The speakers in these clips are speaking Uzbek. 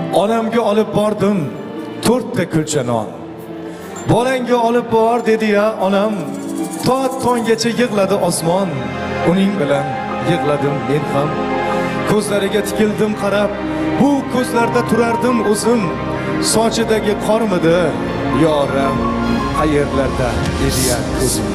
Onamga olib bordim 4 ta kulcha non. Bolangga olib bor dedi ya onam. Tonggacha yig'ladi osmon. Uning bilan yig'ladim men ham. Ko'zlariga tikildim qarab, bu ko'zlarda turardim o'zim. Sochidagi qormidi yoram, qayerlarda edi ya ko'zim.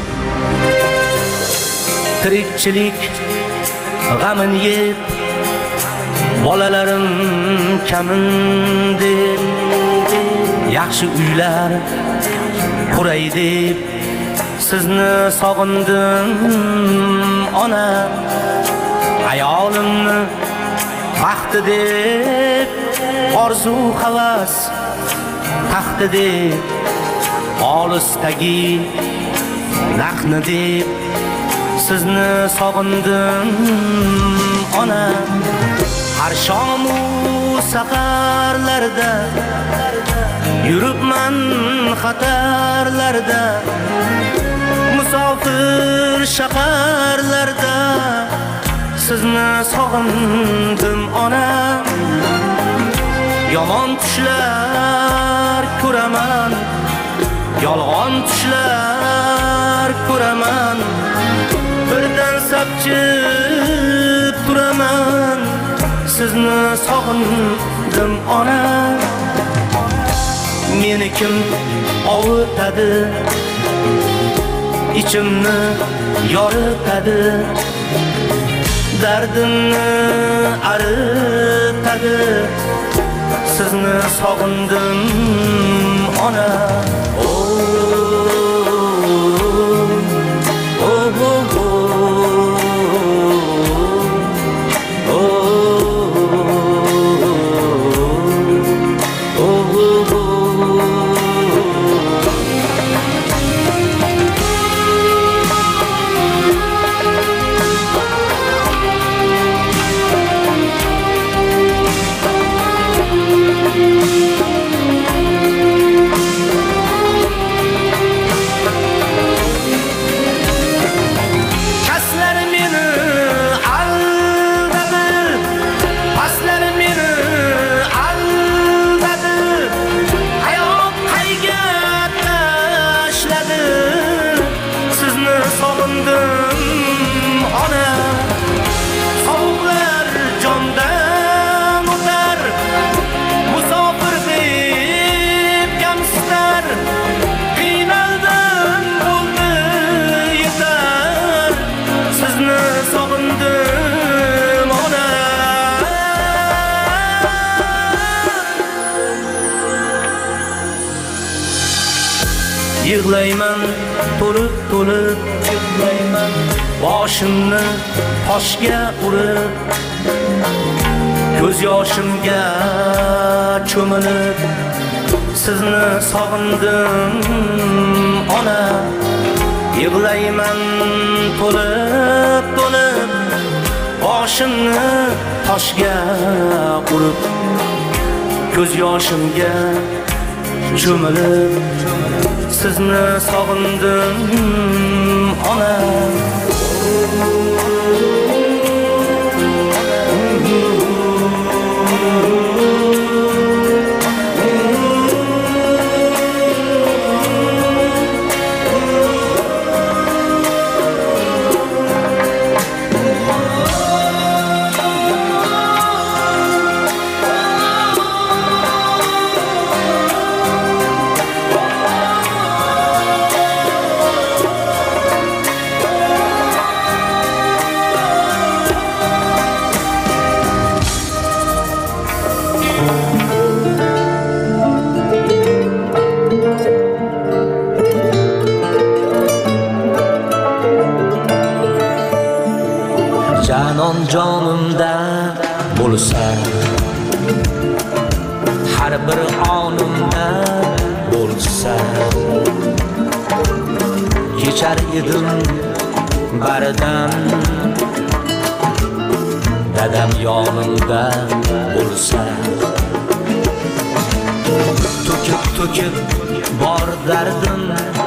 Tirikchilik g'amin yeb, bolalarim kamin deb, yaxshi uylar quray deb sizni sog'indim ona. Ayolimni baxti deb, orzu havas taxti deb, olisdagi naqni deb sizni sog'indim ona. Har shomu safarlarda yuribman xatarlarda, musofir shaharlarda sizni sog'indim ona. Yomon tushlar ko'raman, yolg'on tushlar ko'raman, birdan sapchib turaman, sizni sog'indim ona. Meni kim ovutadi, ichimni yoritadi, dardimni aritadi, sizni sog'indim ona. Yig'layman to'lib yig'layman, boshimni toshga urib, ko'z yoshimga cho'milib sizni sog'indim ona. Yig'layman to'lib boshimni toshga urib, ko'z yoshimga cho'milib sizni sog'indim ona. Canon jonimda bo'lsa, har bir onimda bo'lsa, kechar edim baridan, dadam yonimda bo'lsa. To'kib bor dardim,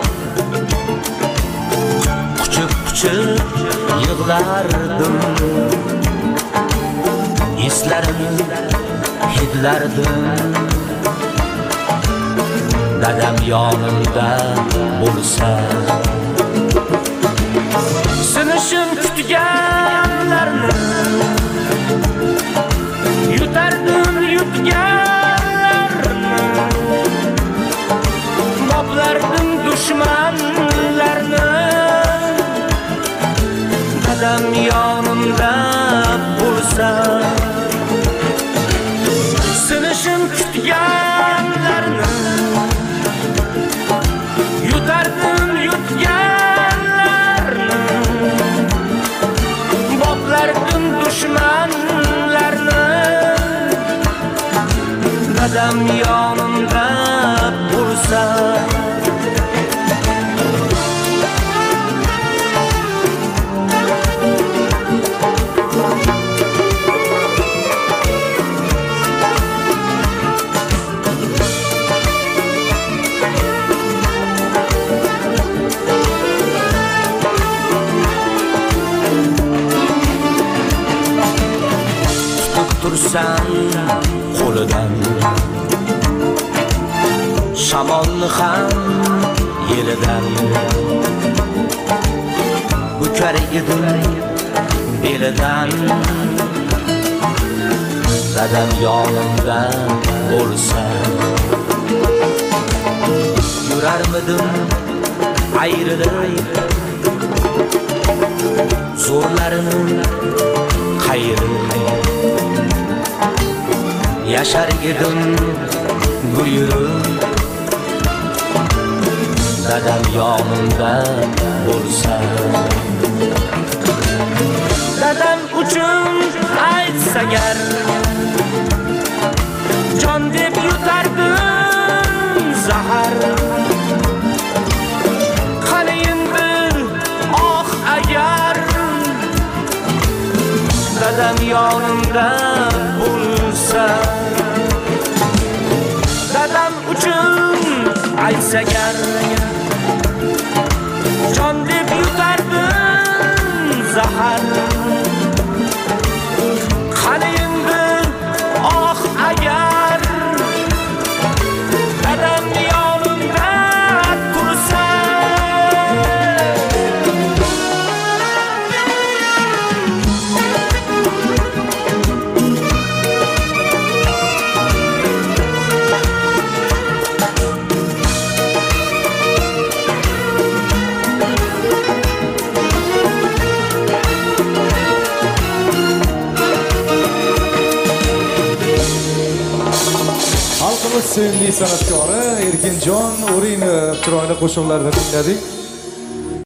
quchib yig'lardim. Eslarini hidlardim dadam yonimda bo'lsa sinishim kutganlarni yutardim yutganlarni boplardim dushmanlarni dadam yonimda bo'lsa sinishim kutganlarni yutardim yutganlarni boplardim dushmanlarni dadam yonimda bo'lsa tursan qo'lidan shamolni ham yelidan bukar edim belidan dadam yonimda bo'lsa yurarmidim ayrilib zo'rlarini qayirib yashar edim buyurib dadam yonimda bo'lsa dadam uchun aytsa gar jon deb yutardim zahar qalayin bir oh agar dadam yonimda bo'lsa dadam uchun aytsa gar jon deb yutardim zahar qalayin bir oh agar dadam yonimda tursa Xalqimiz sevimli san'atkori Erkinjon O'rinov chiroyli qo'shiqlarini tingladik.